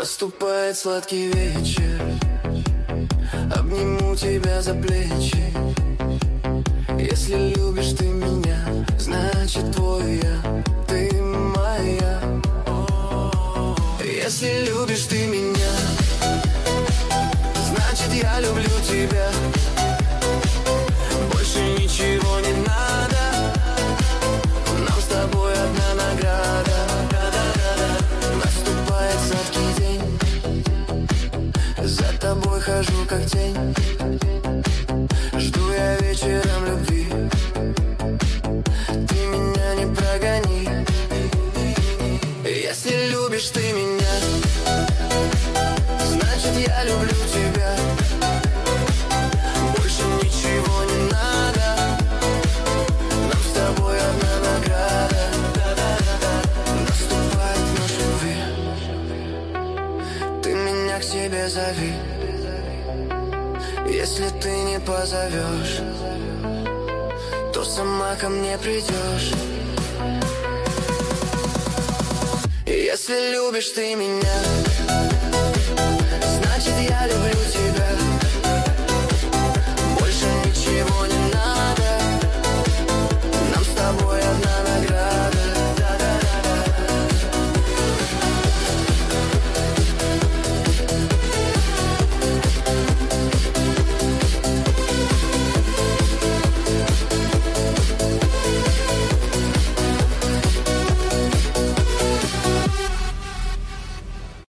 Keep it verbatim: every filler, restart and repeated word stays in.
Наступает сладкий вечер, обниму тебя за плечи. Если любишь ты меня, значит твой я, ты моя. Если любишь ты меня, значит я люблю тебя. Больше ничего не надо, нам с тобой одна награда. Наступает сладкий день, за тобой хожу как тень. Жду я вечером любви, ты меня не прогони. Если любишь ты меня, значит я люблю тебя. Больше ничего не надо, нам с тобой одна награда. Наступает ночь любви, ты меня к себе зови. Если ты не позовешь, то сама ко мне придешь. Если любишь ты меня,